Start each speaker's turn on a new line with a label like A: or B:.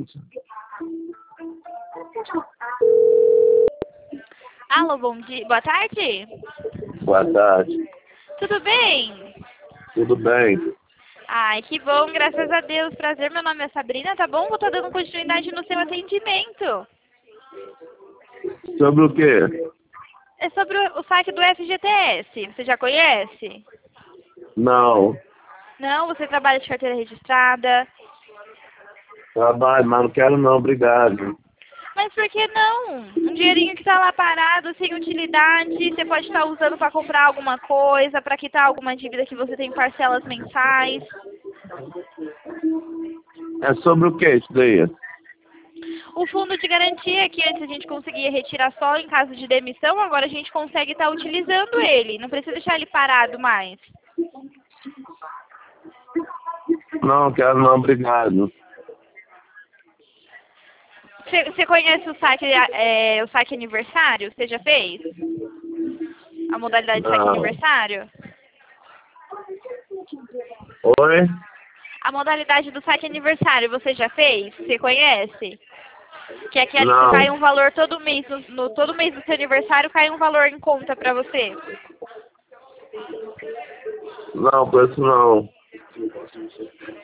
A: gente.
B: Alô, bom dia. Boa tarde.
A: Boa tarde.
B: Tudo bem?
A: Tudo bem?
B: Ai, que bom, graças a Deus. Prazer, meu nome é Sabrina, tá bom? Vou estar dando continuidade no seu atendimento.
A: Sobre o quê?
B: É sobre o site do FGTS. Você já conhece?
A: Não.
B: Não? Você trabalha de carteira registrada?
A: Trabalho, mas não quero não, obrigado.
B: Mas por que não? Um dinheirinho que tá lá parado, sem utilidade, você pode estar usando para comprar alguma coisa, para quitar alguma dívida que você tem em parcelas mensais.
A: É sobre o que isso daí?
B: O fundo de garantia, que antes a gente conseguia retirar só em caso de demissão, agora a gente consegue estar utilizando ele. Não precisa deixar ele parado mais.
A: Não, quero não, obrigado.
B: Você conhece o saque aniversário? Você já fez? A modalidade de saque
A: Não.
B: aniversário?
A: Oi?
B: A modalidade do saque aniversário você já fez? Você conhece? Que é aquele que
A: Não.
B: cai um valor todo mês, todo mês do seu aniversário cai um valor em conta pra você.
A: Não, por isso não.